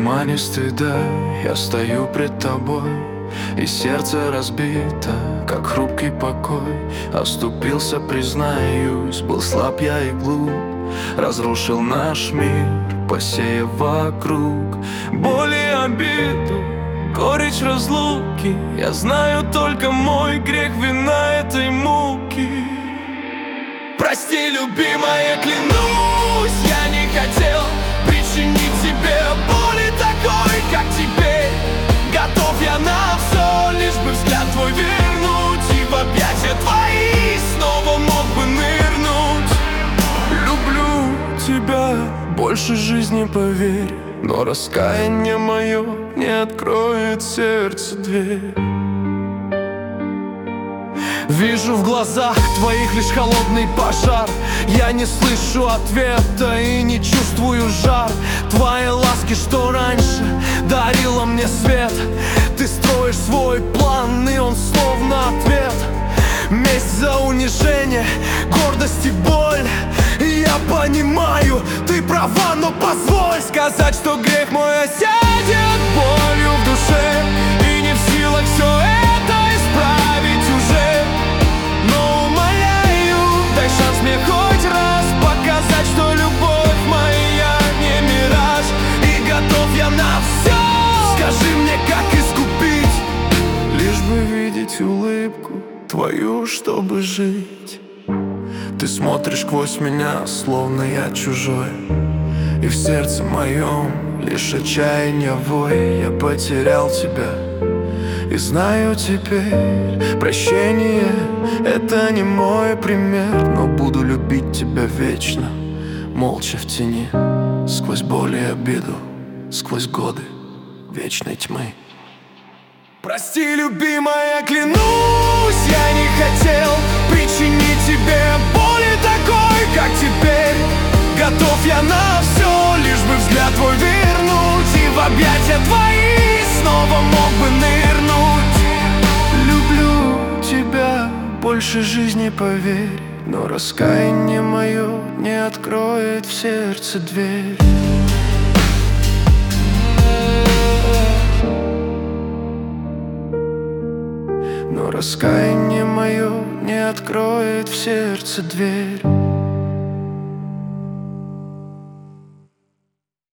тумане стыда я стою пред тобой, и сердце разбито, как хрупкий покой. Оступился, признаюсь, был слаб я и глуп, разрушил наш мир, посеяв вокруг боль и обиду, горечь разлуки. Я знаю только мой грех, вина этой муки. Прости, любимая, клянусь, я не хотел причинить тебе боли такой, как теперь. Готов я на все, лишь бы взгляд твой вернуть, и в объятия твои снова мог бы нырнуть. Люблю тебя больше жизни, поверь, но раскаяние мое не откроет сердце дверь. Вижу в глазах твоих лишь холодный пожар. Я не слышу ответа и не чувствую жар твоей ласки, что раньше дарила мне свет. Ты строишь свой план, и он словно ответ. Месть за унижение, гордость и боль. И я понимаю, ты права, но позволь сказать, что грех мой осядет болью в душе, и не в силах все это исправить уже. Но умоляю, дай шанс мне хоть раз показать, что любовь моя не мираж, и готов я на все. Скажи мне, как искупить, лишь бы видеть улыбку твою, чтобы жить. Ты смотришь сквозь меня, словно я чужой, и в сердце моем лишь отчаяние вой. Я потерял тебя и знаю теперь, прощение — это не мой пример. Но буду любить тебя вечно, молча в тени, сквозь боль и обиду, сквозь годы вечной тьмы. Прости, любимая, клянусь, я не хотел причинить тебе боли такой, как теперь. Готов я на все, лишь бы взгляд твой вернуть, и в объятия твои снова мог бы нырнуть. Люблю тебя больше жизни, поверь, но раскаяние мое не откроет в сердце дверь. Но раскаяние мое не откроет в сердце дверь.